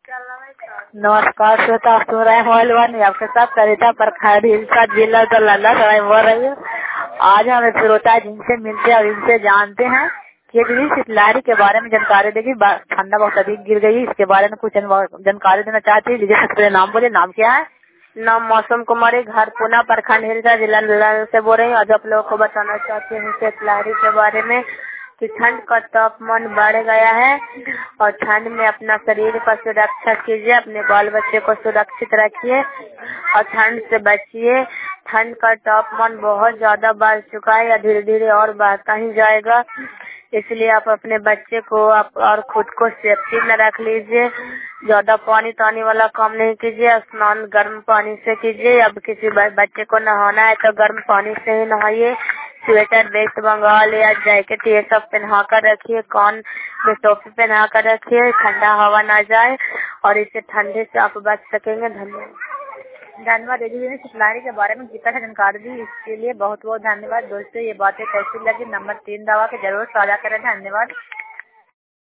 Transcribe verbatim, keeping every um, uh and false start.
नमस्कार श्रोता, आप सुन रहे हैं मोबाइल वन। आपके साथ सरिता प्रखंड हिलसा जिला दलाला सराय बोल रही हूँ। आज हम एक श्रोता है जिनसे मिलते हैं और इनसे जानते हैं कि दीदी शीतलहरी के बारे में जानकारी देगी। ठंडा बहुत अधिक गिर गई, इसके बारे में कुछ जानकारी देना चाहती है। दीदी सबसे नाम बोले, नाम क्या है? नाम मौसम कुमारी, घर पुना, प्रखंड हिलसा जिला दलाला से बोल रही हूँ। आज आप लोगों को बताना चाहती हूँ शीतलहरी के बारे में कि ठंड का तापमान बढ़ गया है और ठंड में अपना शरीर का सुरक्षा कीजिए, अपने बाल बच्चे को सुरक्षित रखिए और ठंड से बचिए। ठंड का तापमान बहुत ज्यादा बढ़ चुका है या धीरे धीरे और बढ़ता ही जाएगा, इसलिए आप अपने बच्चे को आप और खुद को सेफ्टी में रख लीजिए। ज्यादा पानी तानी वाला काम नहीं कीजिए, स्नान गर्म पानी से कीजिए। अब किसी बच्चे को नहाना है तो गर्म पानी से ही नहाइए। स्वेटर, वेस्ट बंगाल या जैकेट ये सब पहना कर रखिए, कान में टोपी पहना कर रखिए, ठंडा हवा ना जाए और इससे ठंडे से आप बच सकेंगे। धन्यवाद। धन्यवाद दीदी ने शीतलहरी के बारे में जितना जानकारी दी, इसके लिए बहुत बहुत धन्यवाद। दोस्तों, ये बातें कैसी लगी नंबर तीन दबा के जरूर साझा करें। धन्यवाद।